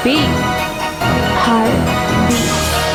beat. Heartbeat.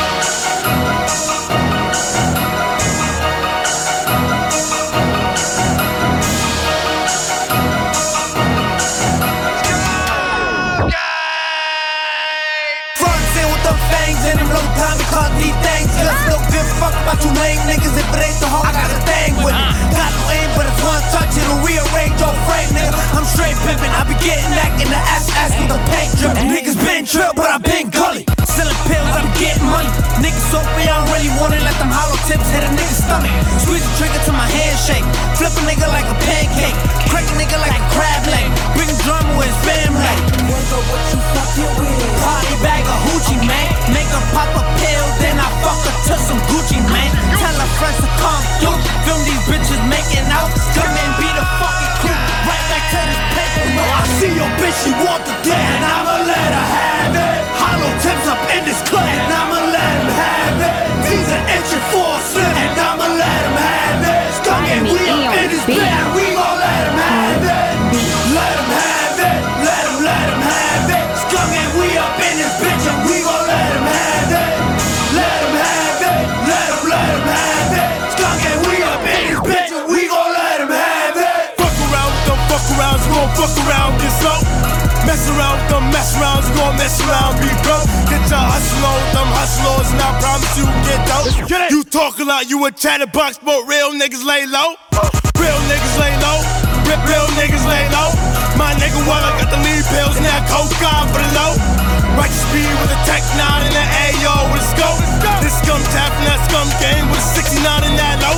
And them low time to call these things. Just no good fuck about you lame niggas. If it ain't the hoe, I got a thing with it. Got no aim, but it's one touch, it'll rearrange your frame, nigga. I'm straight pimpin', I be getting that in the ass with the paint drip. Niggas been trill, but I been gully. Selling pills, I be getting money. Niggas so free, I don't really want it. Let them hollow tips hit a nigga's stomach. Squeeze the trigger to my handshake. Flip a nigga like a pancake. Crack a nigga like a crab leg. Bring drama with his family. Wonder what you fucking with. Party bag of hoochie, man. Make her pop a pill, then I fuck her to some Gucci, man. Tell her friends to come through. Film these bitches making out. Come and be the fucking crew. Right back to this paper. No, I see your bitch, she want the dick, and I'ma let her have it. Hollow tips up in this club, and I'ma let him have it. These are inching for a slip, and I'ma let him have it. Skunk and we up in this bed, we gon' let him have it. Let him have it, let him have it. Skunk and we up in this bitch, and we gon' let him have it. Let him have it, let him have it. Skunk and we up in this bitch, and we gon' let him have it. Fuck around with them fuck arounds, you gon' fuck around, get so. Mess around with them mess rounds, you gon' mess around, be broke. Get your hustle on with them hustlers, and I promise you get dope. You talk a lot, you a chatterbox, but real niggas lay low. Real niggas lay low, real niggas lay low. My nigga Waller got the lead pills and that cocaine for the low. Righteous speed with a Tech 9 and an AO with a scope. This scum tap from that scum game with a 69 in that low.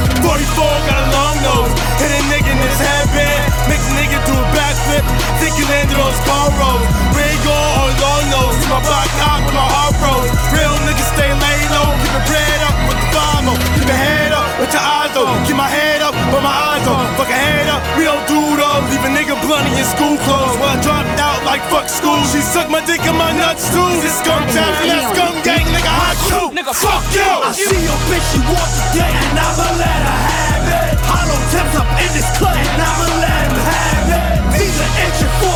44 got a long nose, hit a nigga in his headband. Make the nigga do a backflip, think he landed on his car road. Ray on long nose, my block hot with my heart froze. Real niggas stay laid low, keep your bread up with the follow. Keep your head up with your eyes though. Keep my head up but my eyes on. Fuck a head up, we don't do those. Leave a nigga blunt in school clothes. While I dropped out like fuck school. She sucked my dick in my nuts too. This scum tap and that scum gang, nigga hot shoot. Nigga fuck you. I see your bitch, she want the dick, and I'ma let her have it. Hollow tips up in this club, and I'ma let him have it. These are inching for